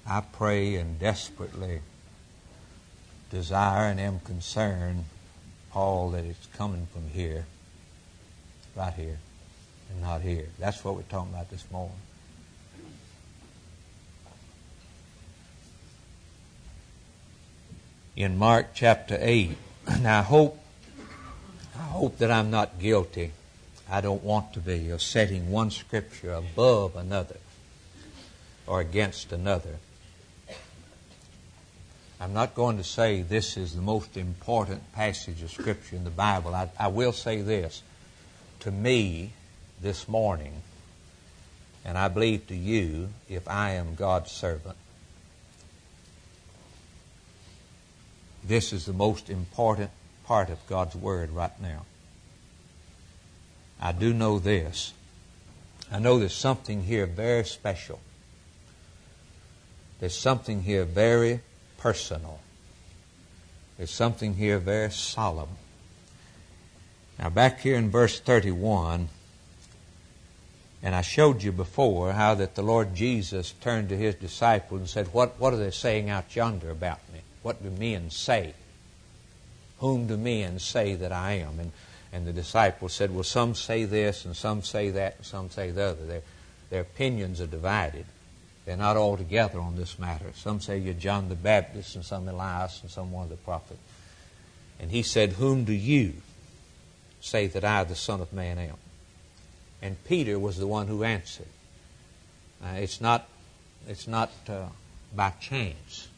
I pray and desperately desire and am concerned, Paul, that it's coming from here, right here, and not here. That's what we're talking about this morning. In Mark chapter 8, now I hope that I'm not guilty. I don't want to be, of setting one scripture above another or against another. I'm not going to say this is the most important passage of Scripture in the Bible. I will say this. To me, this morning, and I believe to you, if I am God's servant, this is the most important part of God's Word right now. I do know this. I know there's something here very special. There's something here very personal. There's something here very solemn. Now back here in verse 31, and I showed you before how that the Lord Jesus turned to His disciples and said, What are they saying out yonder about me? What do men say? Whom do men say that I am? And the disciples said, well, some say this and some say that and some say the other. Their opinions are divided. They're not all together on this matter. Some say you're John the Baptist, and some Elias, and some one of the prophets. And He said, whom do you say that I, the Son of Man, am? And Peter was the one who answered. It's not by chance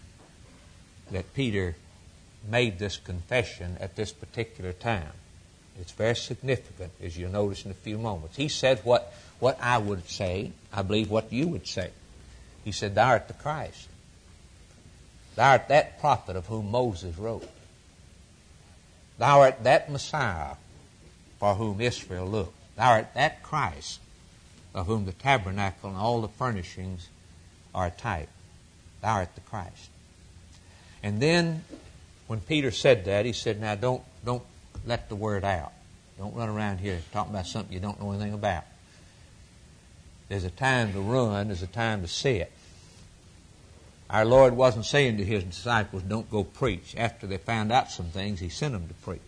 that Peter made this confession at this particular time. It's very significant, as you'll notice in a few moments. He said what I would say, I believe what you would say. He said, thou art the Christ. Thou art that prophet of whom Moses wrote. Thou art that Messiah for whom Israel looked. Thou art that Christ of whom the tabernacle and all the furnishings are a type. Thou art the Christ. And then when Peter said that, he said, now don't let the word out. Don't run around here talking about something you don't know anything about. There's a time to run, there's a time to sit. Our Lord wasn't saying to His disciples, don't go preach. After they found out some things, He sent them to preach.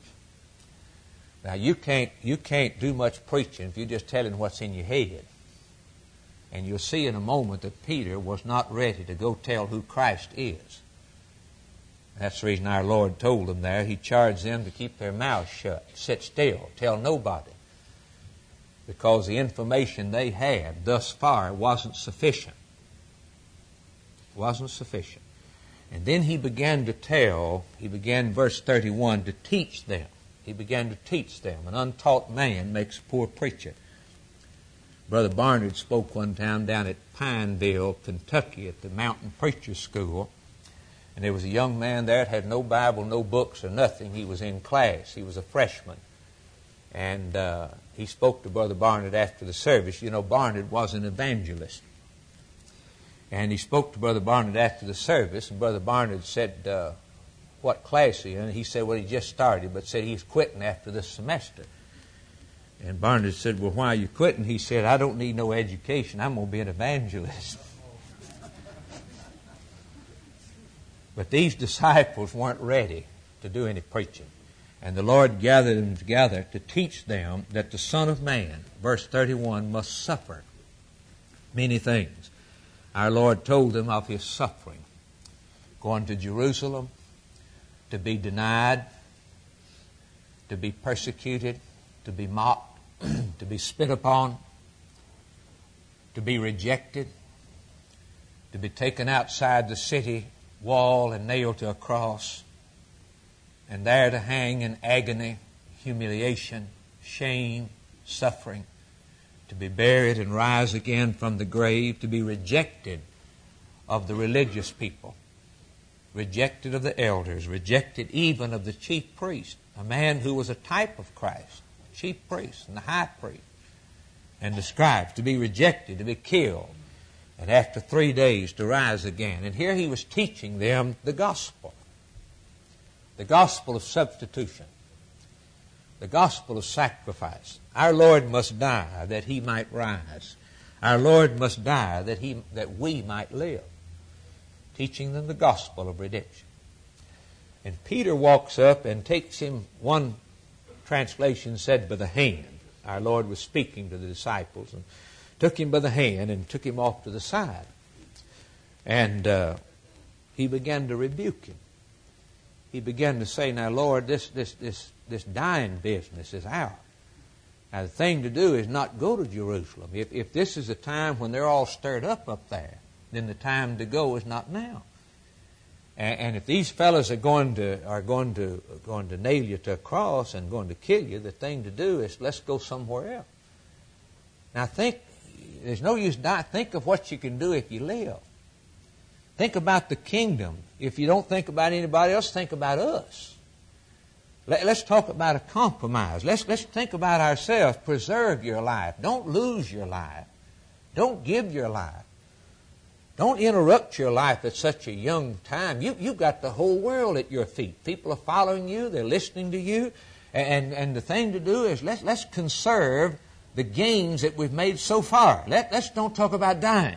Now you can't do much preaching if you're just telling what's in your head. And you'll see in a moment that Peter was not ready to go tell who Christ is. That's the reason our Lord told them there. He charged them to keep their mouths shut, sit still, tell nobody. Because the information they had thus far wasn't sufficient. Wasn't sufficient. And then He began to tell, verse 31, to teach them. He began to teach them. An untaught man makes a poor preacher. Brother Barnard spoke one time down at Pineville, Kentucky, at the Mountain Preacher School. And there was a young man there that had no Bible, no books, or nothing. He was in class. He was a freshman. And he spoke to Brother Barnard after the service. You know, Barnard was an evangelist. And he spoke to Brother Barnard after the service. And Brother Barnard said, what class are you in? And he said, well, he just started, but said he's quitting after this semester. And Barnard said, well, why are you quitting? He said, I don't need no education. I'm going to be an evangelist. But these disciples weren't ready to do any preaching. And the Lord gathered them together to teach them that the Son of Man, verse 31, must suffer many things. Our Lord told them of His suffering. Going to Jerusalem, to be denied, to be persecuted, to be mocked, to be spit upon, to be rejected, to be taken outside the city wall and nailed to a cross, and there to hang in agony, humiliation, shame, suffering, to be buried and rise again from the grave, to be rejected of the religious people, rejected of the elders, rejected even of the chief priest, a man who was a type of Christ, the chief priest and the high priest, and the scribes, to be rejected, to be killed, and after 3 days to rise again. And here He was teaching them the gospel of substitution, the gospel of sacrifice. Our Lord must die that He might rise. Our Lord must die that we might live. teaching them the gospel of redemption. And Peter walks up and takes him, one translation said, by the hand. Our Lord was speaking to the disciples and took him by the hand and took him off to the side. And he began to rebuke him. He began to say, now, Lord, this dying business is ours. Now, the thing to do is not go to Jerusalem. If this is a time when they're all stirred up there, then the time to go is not now. And if these fellows are going to nail you to a cross and going to kill you, the thing to do is let's go somewhere else. Now there's no use dying. Think of what you can do if you live. Think about the kingdom. If you don't think about anybody else, think about us. Let's talk about a compromise. Let's think about ourselves. Preserve your life. Don't lose your life. Don't give your life. Don't interrupt your life at such a young time. You've got the whole world at your feet. People are following you. They're listening to you. And the thing to do is let's conserve the gains that we've made so far. Let's don't talk about dying.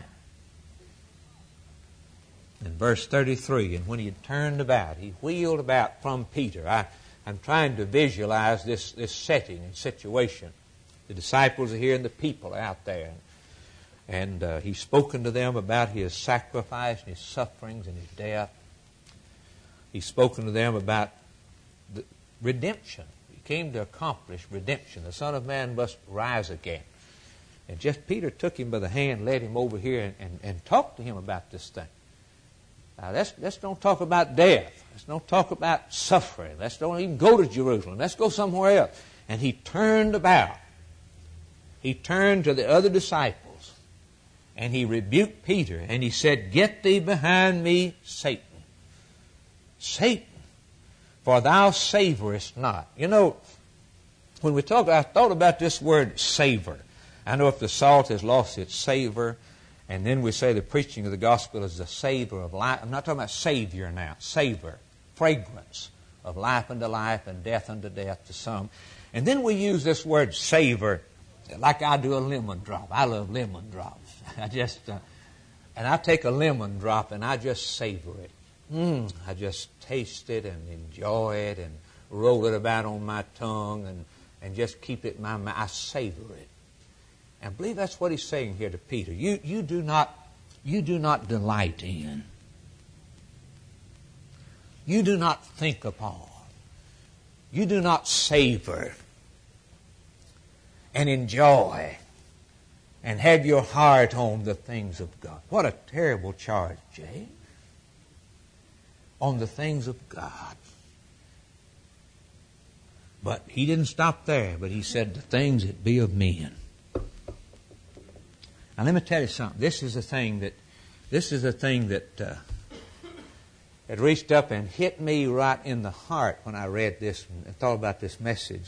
In verse 33, and when he had turned about, he wheeled about from Peter. I'm trying to visualize this setting and situation. The disciples are here and the people are out there. And he's spoken to them about his sacrifice and his sufferings and his death. He's spoken to them about the redemption. He came to accomplish redemption. The Son of Man must rise again. And just Peter took him by the hand, led him over here, and talked to him about this thing. Now, let's don't talk about death. Let's don't talk about suffering. Let's don't even go to Jerusalem. Let's go somewhere else. And he turned about. He turned to the other disciples. And he rebuked Peter, and he said, "Get thee behind me, Satan. Satan, for thou savorest not." You know, when we talk, I thought about this word savor. I know if the salt has lost its savor, and then we say the preaching of the gospel is the savor of life. I'm not talking about savior now. Savor, fragrance of life unto life and death unto death to some. And then we use this word savor like I do a lemon drop. I love lemon drops. And I take a lemon drop and I just savor it. I just taste it and enjoy it and roll it about on my tongue and just keep it in my mouth. I savor it. And I believe that's what he's saying here to Peter. You do not delight in. You do not think upon. You do not savor and enjoy and have your heart on the things of God. What a terrible charge, Jay. On the things of God. But he didn't stop there, but he said the things that be of men. Now let me tell you something. This is a thing that it reached up and hit me right in the heart when I read this and thought about this message.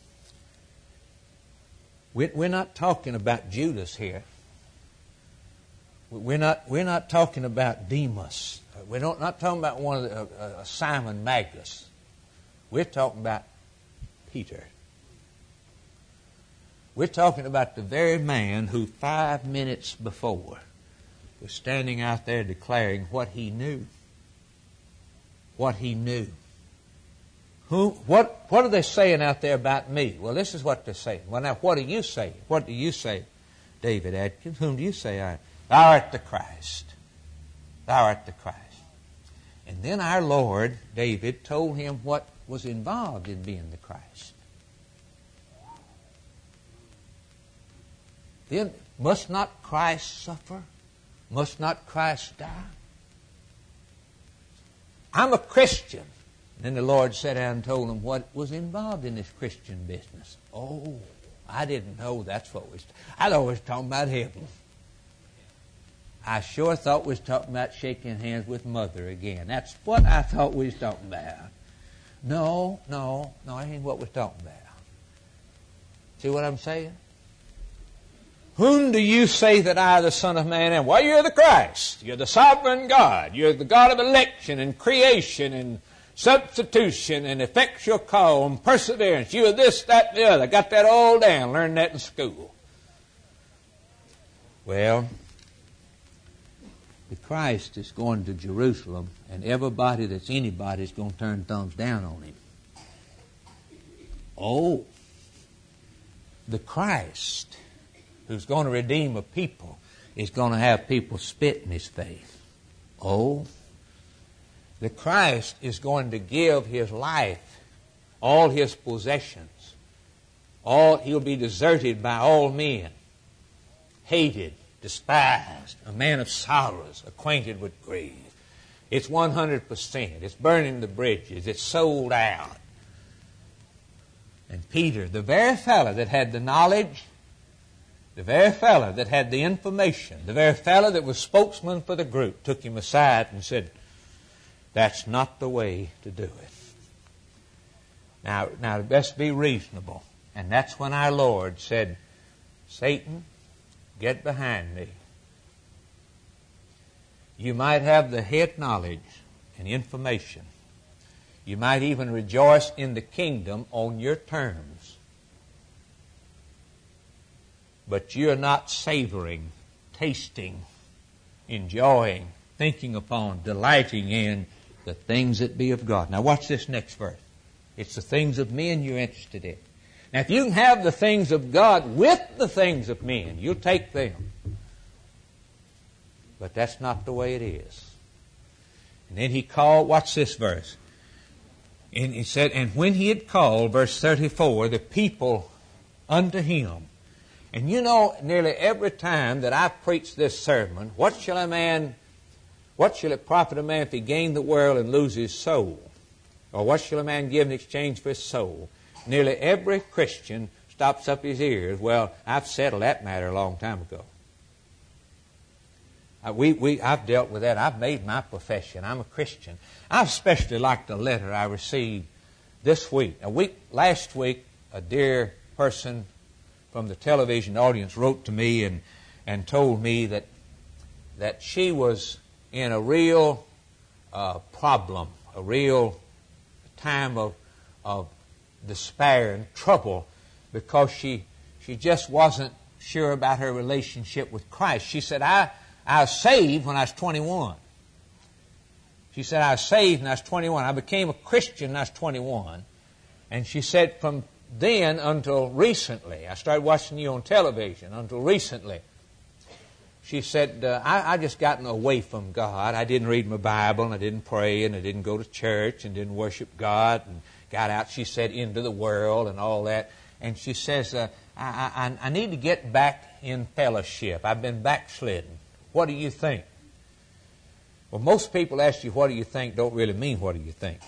We're not talking about Judas here. We're not talking about Demas. We're not talking about one of the Simon Magus. We're talking about Peter. We're talking about the very man who 5 minutes before was standing out there declaring what he knew. What he knew. What are they saying out there about me? Well, this is what they're saying. Well, now, what do you say? What do you say, David Adkins? Whom do you say I am? Thou art the Christ. Thou art the Christ. And then our Lord, David, told him what was involved in being the Christ. Then, must not Christ suffer? Must not Christ die? I'm a Christian. Then the Lord sat down and told him what was involved in this Christian business. Oh, I didn't know that's what I thought we was talking about heaven. I sure thought we was talking about shaking hands with Mother again. That's what I thought we was talking about. No, that ain't what we're talking about. See what I'm saying? Whom do you say that I, the Son of Man, am? Well, you're the Christ. You're the sovereign God. You're the God of election and creation and substitution and effectual call and perseverance. You are this, that, and the other. Got that all down. Learned that in school. Well, The Christ is going to Jerusalem, and everybody that's anybody is going to turn thumbs down on him. Oh, the Christ who's going to redeem a people is going to have people spit in his face. Oh, the Christ is going to give his life, all his possessions. He'll be deserted by all men, hated, despised, a man of sorrows, acquainted with grief. It's 100%. It's burning the bridges. It's sold out. And Peter, the very fellow that had the knowledge, the very fellow that had the information, the very fellow that was spokesman for the group, took him aside and said, that's not the way to do it. Now let's be reasonable. And that's when our Lord said, Satan, get behind me. You might have the head knowledge and information. You might even rejoice in the kingdom on your terms. But you're not savoring, tasting, enjoying, thinking upon, delighting in the things that be of God. Now watch this next verse. It's the things of men you're interested in. Now if you can have the things of God with the things of men, you'll take them. But that's not the way it is. And then he called, watch this verse. And he said, and when he had called, verse 34, the people unto him. And you know, nearly every time that I preach this sermon, what shall it profit a man if he gain the world and lose his soul? Or what shall a man give in exchange for his soul? Nearly every Christian stops up his ears. Well, I've settled that matter a long time ago. I've dealt with that. I've made my profession. I'm a Christian. I especially liked a letter I received this week. Last week, a dear person from the television audience wrote to me and told me that she was in a real problem, a real time of despair and trouble because she just wasn't sure about her relationship with Christ. She said, I was saved when I was 21. She said, I was saved when I was 21. I became a Christian when I was 21. And she said, from then until recently, I started watching you on television until recently. She said, I just gotten away from God. I didn't read my Bible, and I didn't pray, and I didn't go to church, and didn't worship God, and got out, she said, into the world and all that. And she says, I need to get back in fellowship. I've been backslidden. What do you think? Well, most people ask you, what do you think, don't really mean, what do you think?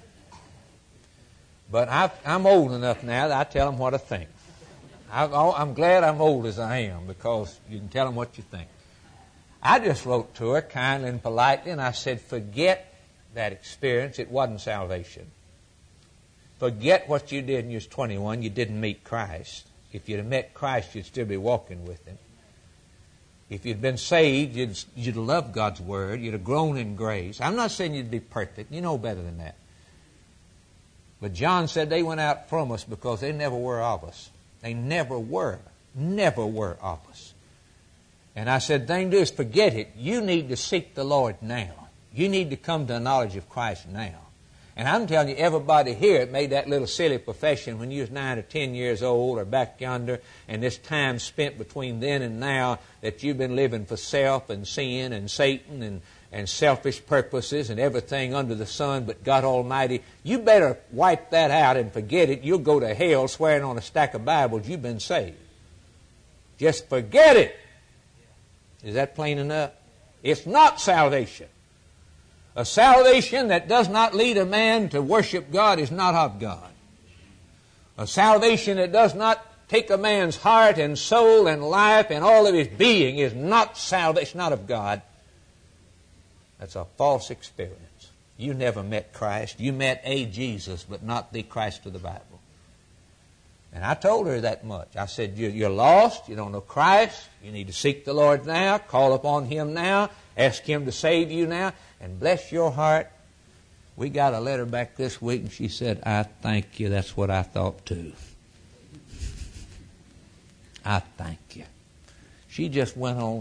But I'm old enough now that I tell them what I think. I'm glad I'm old as I am because you can tell them what you think. I just wrote to her kindly and politely, and I said, forget that experience. It wasn't salvation. Forget what you did when you was 21. You didn't meet Christ. If you'd have met Christ, you'd still be walking with Him. If you'd been saved, you'd have loved God's Word. You'd have grown in grace. I'm not saying you'd be perfect. You know better than that. But John said they went out from us because they never were of us. They never were of us. And I said, the thing to do is forget it. You need to seek the Lord now. You need to come to a knowledge of Christ now. And I'm telling you, everybody here that made that little silly profession when you was 9 or 10 years old or back yonder, and this time spent between then and now that you've been living for self and sin and Satan and selfish purposes and everything under the sun but God Almighty, you better wipe that out and forget it. You'll go to hell swearing on a stack of Bibles you've been saved. Just forget it. Is that plain enough? It's not salvation. A salvation that does not lead a man to worship God is not of God. A salvation that does not take a man's heart and soul and life and all of his being is not salvation, not of God. That's a false experience. You never met Christ. You met a Jesus, but not the Christ of the Bible. And I told her that much. I said, you're lost. You don't know Christ. You need to seek the Lord now. Call upon Him now. Ask Him to save you now. And bless your heart. We got a letter back this week, and she said, I thank you. That's what I thought too. I thank you. She just went on.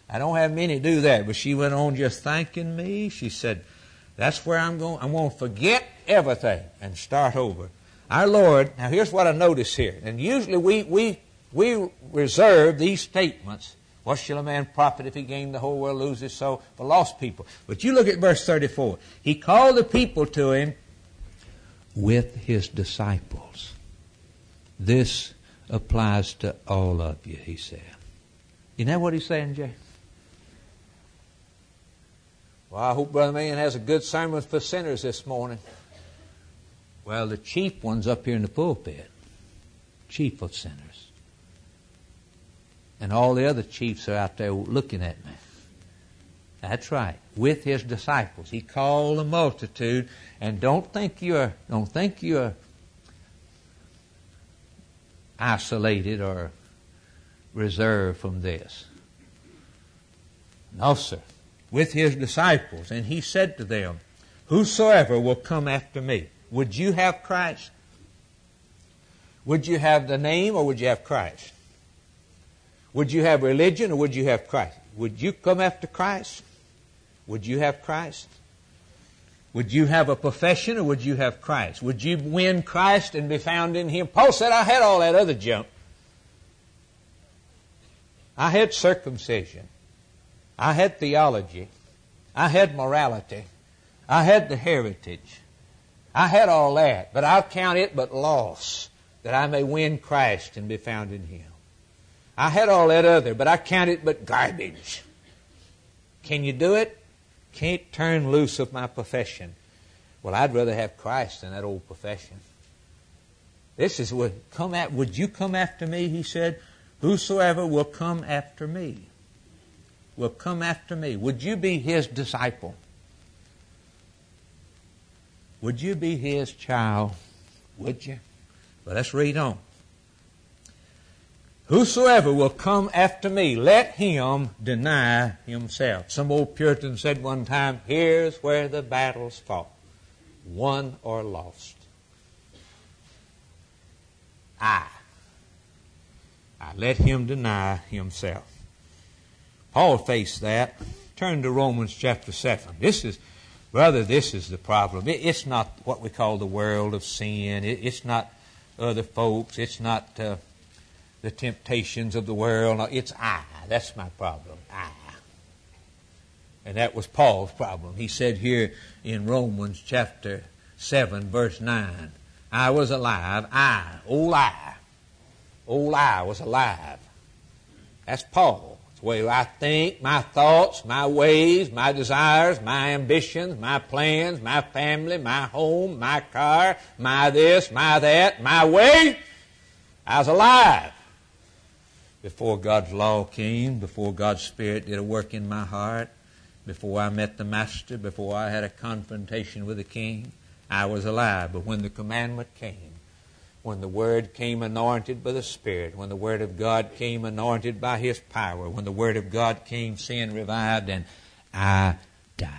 I don't have many do that, but she went on just thanking me. She said, that's where I'm going to forget everything and start over. Our Lord, now here's what I notice here. And usually we reserve these statements. What shall a man profit if he gain the whole world, lose his soul, for lost people? But you look at verse 34. He called the people to him with his disciples. This applies to all of you, he said. You know what he's saying, Jay? Well, I hope Brother Millian has a good sermon for sinners this morning. Well, the chief one's up here in the pulpit. Chief of sinners. And all the other chiefs are out there looking at me. That's right. With his disciples. He called the multitude. And don't think you're isolated or reserved from this. No, sir. With his disciples. And he said to them, whosoever will come after me. Would you have Christ? Would you have the name or would you have Christ? Would you have religion or would you have Christ? Would you come after Christ? Would you have Christ? Would you have a profession or would you have Christ? Would you win Christ and be found in Him? Paul said, I had all that other junk. I had circumcision. I had theology. I had morality. I had the heritage. I had all that, but I'll count it but loss, that I may win Christ and be found in Him. I had all that other, but I count it but garbage. Can you do it? Can't turn loose of my profession. Well, I'd rather have Christ than that old profession. This is what would you come after me? He said, whosoever will come after me. Will come after me. Would you be His disciple? Would you be His child? Would you? Well, let's read on. Whosoever will come after me, let him deny himself. Some old Puritan said one time, here's where the battle's fought, won or lost. I let him deny himself. Paul faced that. Turn to Romans chapter 7. This is the problem. It's not what we call the world of sin. It's not other folks. It's not the temptations of the world. No, it's I. That's my problem. I. And that was Paul's problem. He said here in Romans chapter 7, verse 9, I was alive. Old I was alive. That's Paul. It's the way I think, my thoughts, my ways, my desires, my ambitions, my plans, my family, my home, my car, my this, my that, my way. I was alive before God's law came, before God's Spirit did a work in my heart, before I met the Master, before I had a confrontation with the King. I was alive. But when the commandment came, when the Word came anointed by the Spirit, when the Word of God came anointed by His power, when the Word of God came, sin revived, and I died.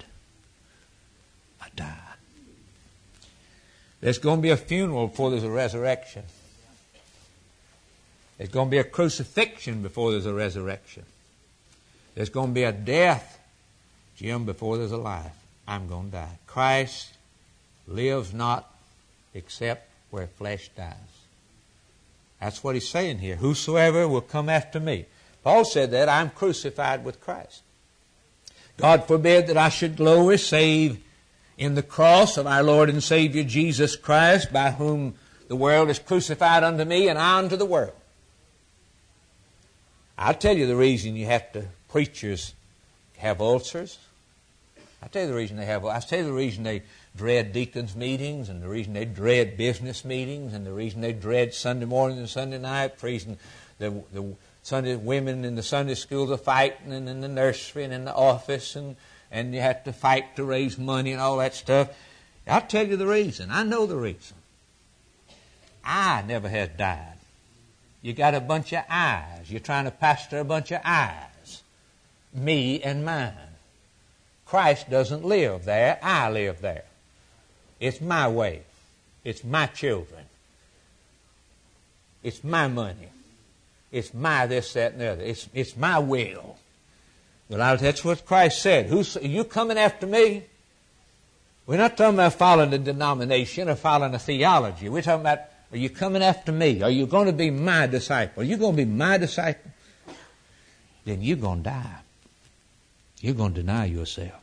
I died. There's going to be a funeral before there's a resurrection. There's going to be a crucifixion before there's a resurrection. There's going to be a death, Jim, before there's a life. I'm going to die. Christ lives not except where flesh dies. That's what he's saying here. Whosoever will come after me. Paul said that I'm crucified with Christ. God forbid that I should glory save in the cross of our Lord and Savior Jesus Christ, by whom the world is crucified unto me and I unto the world. I'll tell you the reason preachers have ulcers. I'll tell you the reason I'll tell you the reason they dread deacons' meetings, and the reason they dread business meetings, and the reason they dread Sunday morning and Sunday night. The reason the Sunday women in the Sunday schools are fighting, and in the nursery and in the office, and you have to fight to raise money and all that stuff. I'll tell you the reason. I know the reason. I never has died. You got a bunch of I's. You're trying to pastor a bunch of I's. Me and mine. Christ doesn't live there. I live there. It's my way. It's my children. It's my money. It's my this, that, and the other. It's my will. Well, that's what Christ said. Are you coming after me? We're not talking about following a denomination or following a theology. We're talking about, are you coming after me? Are you going to be my disciple? Are you going to be my disciple? Then you're going to die. You're going to deny yourself.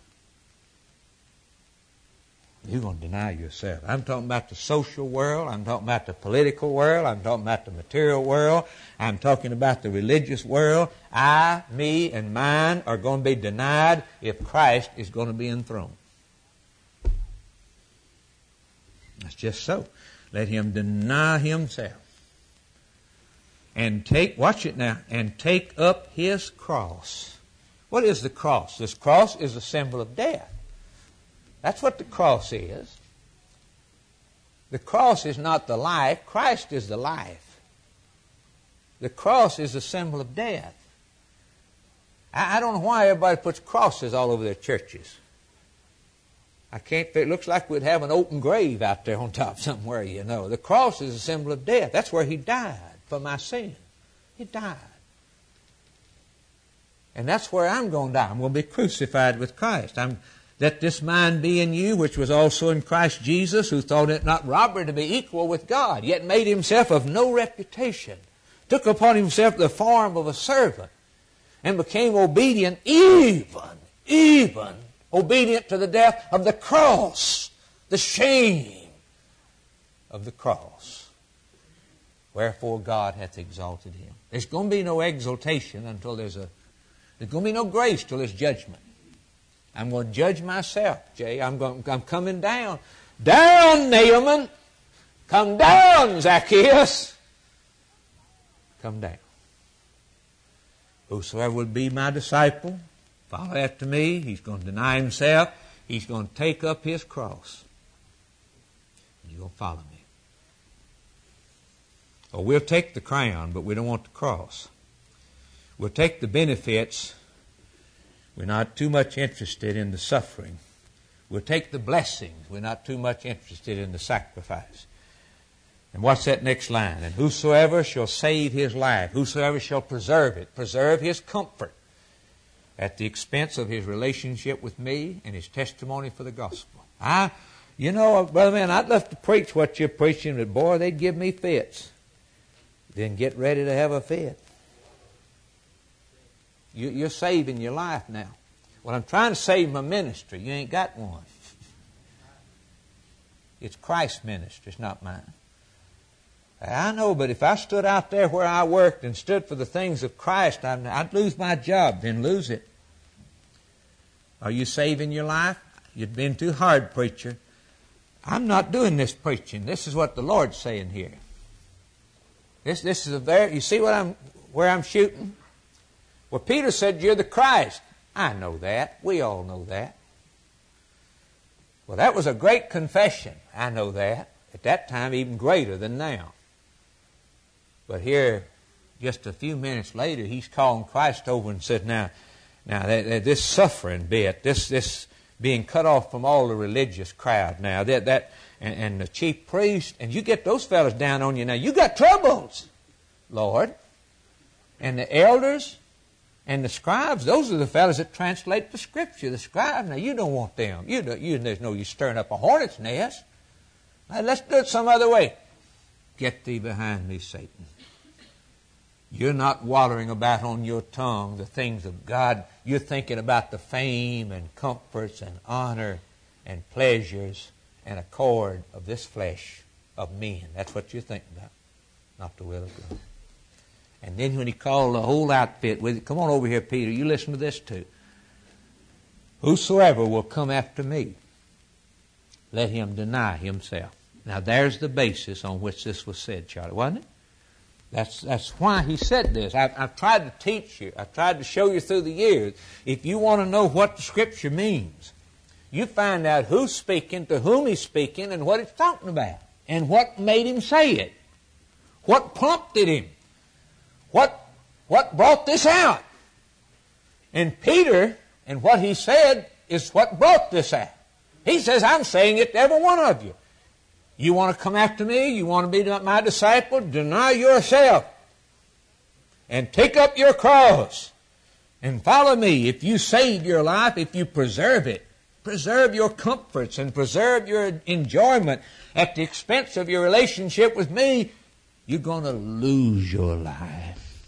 You're going to deny yourself. I'm talking about the social world. I'm talking about the political world. I'm talking about the material world. I'm talking about the religious world. I, me, and mine are going to be denied if Christ is going to be enthroned. That's just so. Let him deny himself. And watch it now, and take up his cross. What is the cross? This cross is a symbol of death. That's what the cross is. The cross is not the life. Christ is the life. The cross is a symbol of death. I don't know why everybody puts crosses all over their churches. It looks like we'd have an open grave out there on top somewhere, you know. The cross is a symbol of death. That's where he died for my sin. He died. And that's where I'm going to die. I'm going to be crucified with Christ. Let this mind be in you, which was also in Christ Jesus, who thought it not robbery to be equal with God, yet made himself of no reputation, took upon himself the form of a servant, and became obedient, even obedient to the death of the cross, the shame of the cross. Wherefore God hath exalted him. There's going to be no exaltation until there's going to be no grace till there's judgment. I'm going to judge myself, Jay. I'm coming down. Down, Naaman. Come down, Zacchaeus. Come down. Whosoever would be my disciple, follow after me. He's going to deny himself. He's going to take up his cross. And you're going to follow me. Or we'll take the crown, but we don't want the cross. We'll take the benefits. We're not too much interested in the suffering. We'll take the blessings. We're not too much interested in the sacrifice. And what's that next line? And whosoever shall save his life, whosoever shall preserve it, preserve his comfort at the expense of his relationship with me and his testimony for the gospel. Brother man, I'd love to preach what you're preaching, but boy, they'd give me fits. Then get ready to have a fit. You're saving your life now. Well, I'm trying to save my ministry. You ain't got one. It's Christ's ministry. It's not mine. I know, but if I stood out there where I worked and stood for the things of Christ, I'd lose my job, then lose it. Are you saving your life? You've been too hard, preacher. I'm not doing this preaching. This is what the Lord's saying here. This is you see where I'm shooting? Well, Peter said, you're the Christ. I know that. We all know that. Well, that was a great confession. I know that. At that time, even greater than now. But here, just a few minutes later, he's calling Christ over and said, now this suffering bit, this being cut off from all the religious crowd now, and the chief priest, and you get those fellas down on you now. You got troubles, Lord. And the elders and the scribes, those are the fellas that translate the Scripture. The scribes, now you don't want them. There's no use stirring up a hornet's nest. Now, let's do it some other way. Get thee behind me, Satan. You're not watering about on your tongue the things of God. You're thinking about the fame and comforts and honor and pleasures and accord of this flesh of men. That's what you're thinking about, not the will of God. And then when he called the whole outfit with it, come on over here, Peter, you listen to this too. Whosoever will come after me, let him deny himself. Now there's the basis on which this was said, Charlie, wasn't it? That's why he said this. I've tried to teach you. I've tried to show you through the years. If you want to know what the Scripture means, you find out who's speaking, to whom he's speaking, and what it's talking about. And what made him say it. What prompted him. What brought this out? And Peter, and what he said, is what brought this out. He says, I'm saying it to every one of you. You want to come after me? You want to be my disciple? Deny yourself. And take up your cross. And follow me. If you save your life, if you preserve it, preserve your comforts and preserve your enjoyment at the expense of your relationship with me, you're going to lose your life.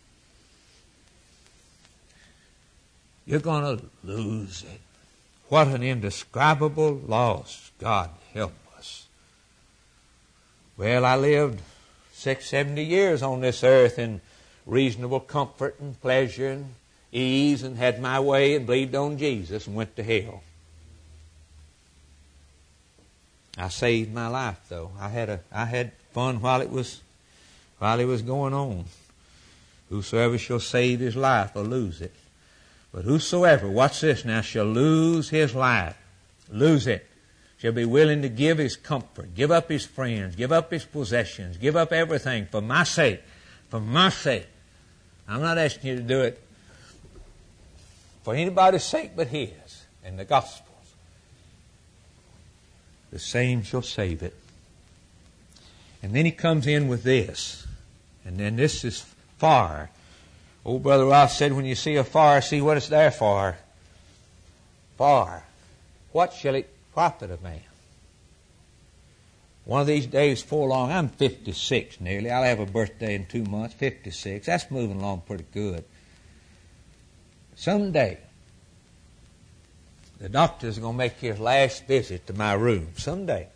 You're going to lose it. What an indescribable loss. God help us. Well, I lived 70 years on this earth in reasonable comfort and pleasure and ease, and had my way and believed on Jesus and went to hell. I saved my life, though. I had fun while it was going on. Whosoever shall save his life will lose it. But whosoever, watch this now, shall lose his life, lose it, shall be willing to give his comfort, give up his friends, give up his possessions, give up everything for my sake, for my sake. I'm not asking you to do it for anybody's sake but his and the gospel's. The same shall save it. And then he comes in with this. And then this is fire. Old Brother Ross said, when you see a fire, see what it's there for. Fire. What shall it profit a man? One of these days before long, I'm 56 nearly. I'll have a birthday in 2 months, 56. That's moving along pretty good. Someday, the doctor's going to make his last visit to my room. Someday.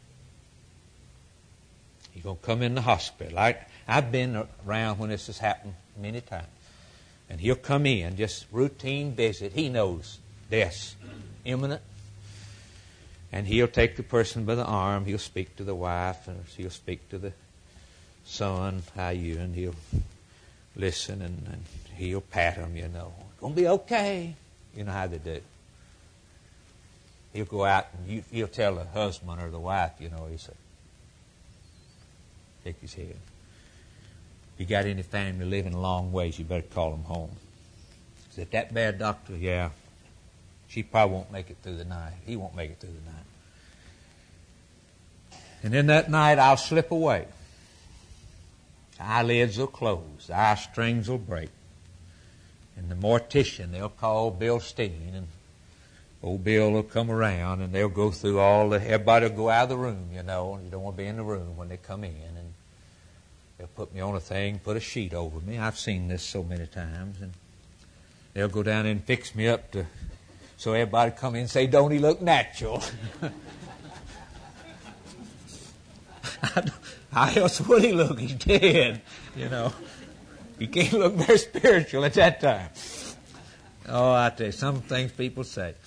He's going to come in the hospital. I've been around when this has happened many times. And he'll come in, just routine visit. He knows death's imminent. And he'll take the person by the arm. He'll speak to the wife, and he'll speak to the son, how you, and he'll listen, and he'll pat him, you know. It's going to be okay. You know how they do. He'll go out and he'll tell the husband or the wife, you know, he said, shake his head. If you got any family living a long ways, you better call them home. Is it that bad, doctor? Yeah. She probably won't make it through the night. He won't make it through the night. And then that night I'll slip away. The eyelids will close. The eye strings will break. And the mortician, they'll call Bill Steen, and old Bill will come around, and they'll go through everybody will go out of the room, you know. You don't want to be in the room when they come in. And they'll put me on a thing, put a sheet over me. I've seen this so many times. And they'll go down and fix me up so everybody come in and say, don't he look natural? How else would he look? He's dead, you know. He can't look very spiritual at that time. Oh, I tell you, some things people say.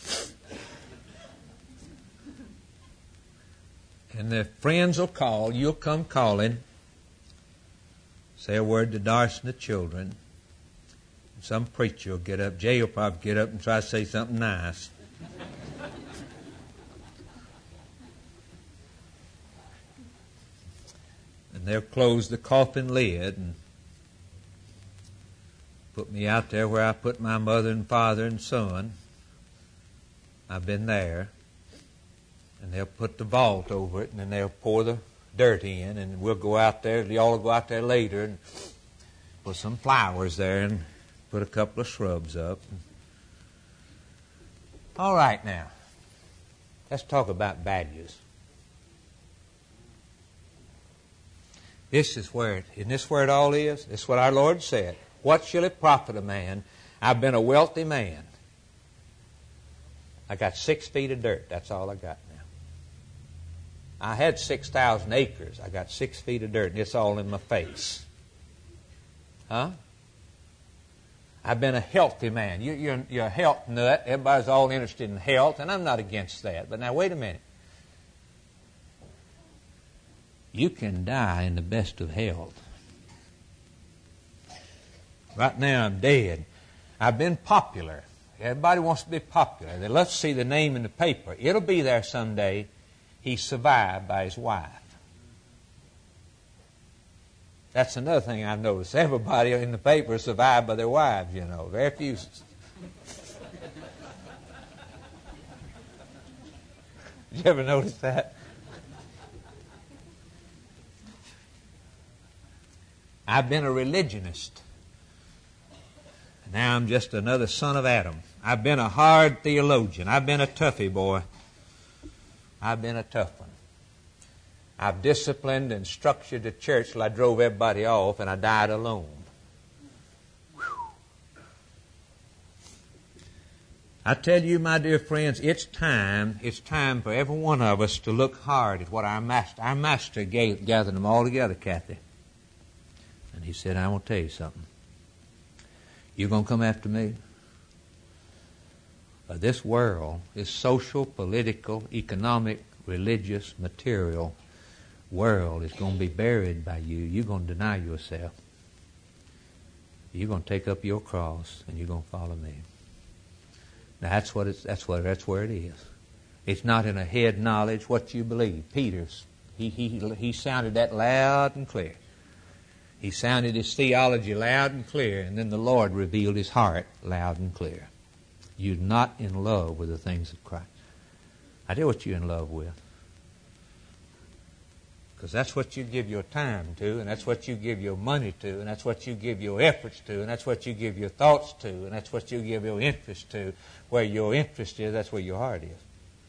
And the friends will call. You'll come calling. Say a word to Darcy and the children. Some preacher will get up. Jay will probably get up and try to say something nice. And they'll close the coffin lid and put me out there where I put my mother and father and son. I've been there. And they'll put the vault over it, and then they'll pour the dirt in, and we'll go out there. Y'all will go out there later and put some flowers there and put a couple of shrubs up. All right, now, let's talk about values. Isn't this where it all is? This is what our Lord said. What shall it profit a man? I've been a wealthy man. I got 6 feet of dirt. That's all I got now. I had 6,000 acres. I got 6 feet of dirt, and it's all in my face. Huh? I've been a healthy man. You're a health nut. Everybody's all interested in health, and I'm not against that. But now, wait a minute. You can die in the best of health. Right now, I'm dead. I've been popular. Everybody wants to be popular. They love to see the name in the paper. It'll be there someday. He survived by his wife. That's another thing I've noticed. Everybody in the paper survived by their wives, you know. Very few. Did you ever notice that? I've been a religionist. Now I'm just another son of Adam. I've been a hard theologian. I've been a toughie boy. I've been a tough one. I've disciplined and structured the church till I drove everybody off and I died alone. Whew. I tell you, my dear friends, it's time for every one of us to look hard at what our master gathered them all together, Kathy. And he said, I want to tell you something. You're going to come after me? This world, this social, political, economic, religious, material world is going to be buried by you. You're going to deny yourself. You're going to take up your cross and you're going to follow me. Now that's where it is. It's not in a head knowledge what you believe. Peter's he sounded that loud and clear. He sounded his theology loud and clear, and then the Lord revealed his heart loud and clear. You're not in love with the things of Christ. I tell you what you're in love with. Because that's what you give your time to, and that's what you give your money to, and that's what you give your efforts to, and that's what you give your thoughts to, and that's what you give your interest to. Where your interest is, that's where your heart is.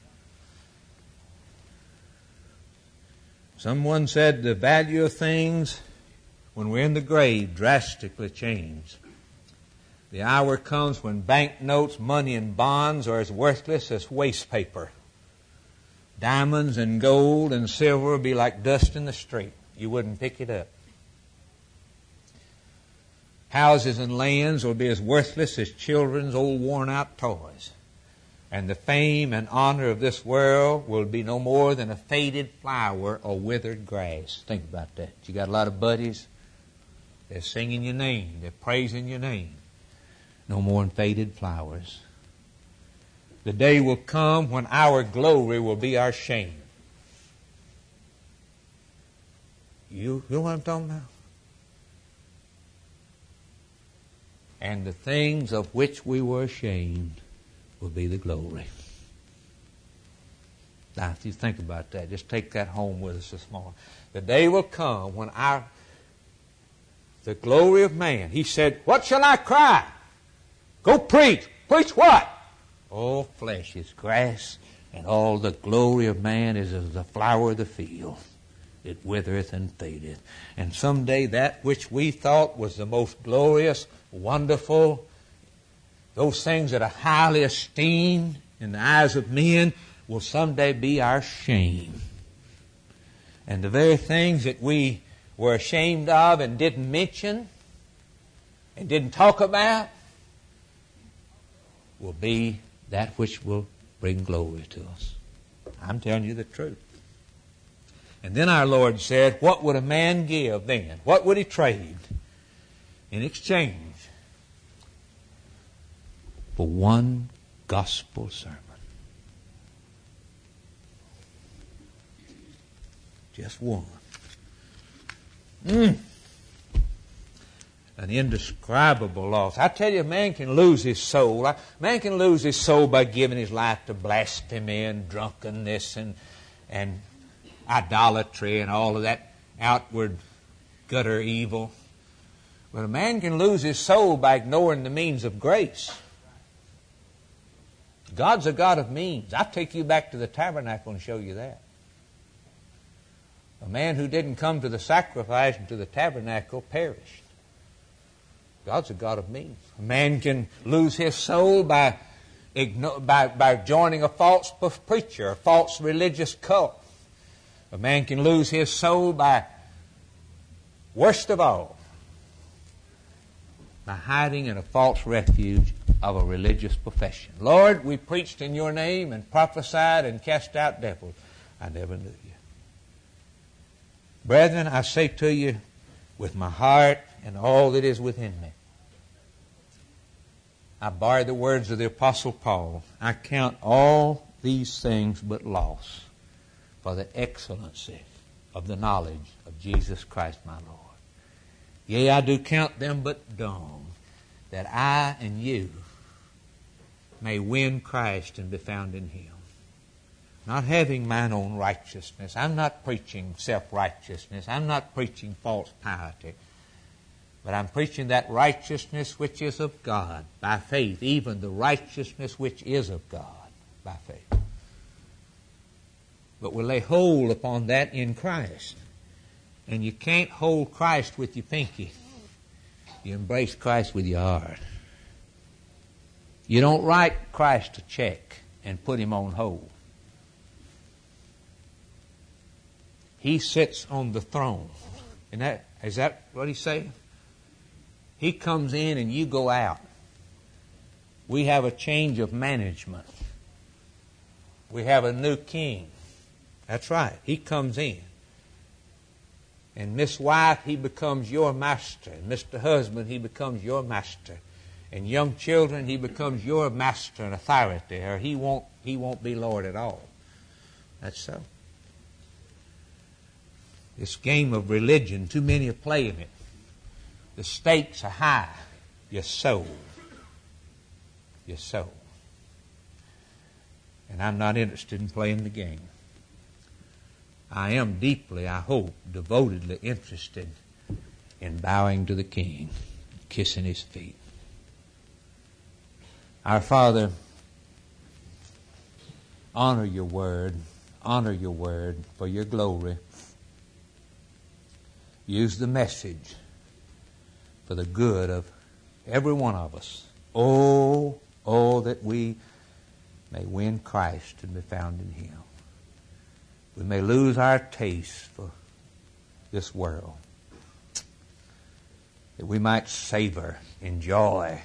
Someone said the value of things when we're in the grave drastically change. The hour comes when banknotes, money, and bonds are as worthless as waste paper. Diamonds and gold and silver will be like dust in the street. You wouldn't pick it up. Houses and lands will be as worthless as children's old worn-out toys. And the fame and honor of this world will be no more than a faded flower or withered grass. Think about that. You got a lot of buddies. They're singing your name. They're praising your name. No more than faded flowers. The day will come when our glory will be our shame. You know what I'm talking about? And the things of which we were ashamed will be the glory. Now, if you think about that, just take that home with us this morning. The day will come when the glory of man. He said, what shall I cry? Go preach. Preach what? All flesh is grass, and all the glory of man is as the flower of the field. It withereth and fadeth. And someday that which we thought was the most glorious, wonderful, those things that are highly esteemed in the eyes of men will someday be our shame. And the very things that we were ashamed of and didn't mention and didn't talk about will be that which will bring glory to us. I'm telling you the truth. And then our Lord said, what would a man give then? What would he trade in exchange for one gospel sermon? Just one. An indescribable loss. I tell you, man can lose his soul. Man can lose his soul by giving his life to blasphemy and drunkenness and idolatry and all of that outward gutter evil. But a man can lose his soul by ignoring the means of grace. God's a God of means. I'll take you back to the tabernacle and show you that. A man who didn't come to the sacrifice and to the tabernacle perished. God's a God of means. A man can lose his soul by joining a false preacher, a false religious cult. A man can lose his soul by, worst of all, by hiding in a false refuge of a religious profession. Lord, we preached in your name and prophesied and cast out devils. I never knew you. Brethren, I say to you with my heart and all that is within me, I borrow the words of the Apostle Paul. I count all these things but loss for the excellency of the knowledge of Jesus Christ my Lord. Yea, I do count them but dung, that I and you may win Christ and be found in Him. Not having mine own righteousness. I'm not preaching self-righteousness. I'm not preaching false piety. But I'm preaching that righteousness which is of God by faith, even the righteousness which is of God by faith. But we lay hold upon that in Christ. And you can't hold Christ with your pinky. You embrace Christ with your heart. You don't write Christ a check and put him on hold. He sits on the throne. Is that what he's saying? He comes in and you go out. We have a change of management. We have a new king. That's right. He comes in. And Miss Wife, he becomes your master. And Mr. Husband, he becomes your master. And young children, he becomes your master and authority, or he won't be Lord at all. That's so. This game of religion, too many are playing it. The stakes are high. Your soul. Your soul. And I'm not interested in playing the game. I am deeply, I hope, devotedly interested in bowing to the King, kissing his feet. Our Father, honor your word for your glory. Use the message for the good of every one of us. Oh, that we may win Christ and be found in him. We may lose our taste for this world, that we might savor, enjoy,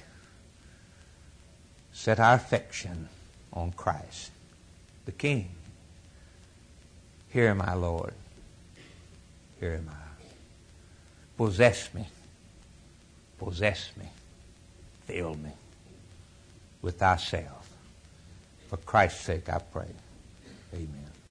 set our affection on Christ, the King. Here am I, Lord. Here am I. Possess me. Possess me. Fill me with thyself. For Christ's sake I pray. Amen.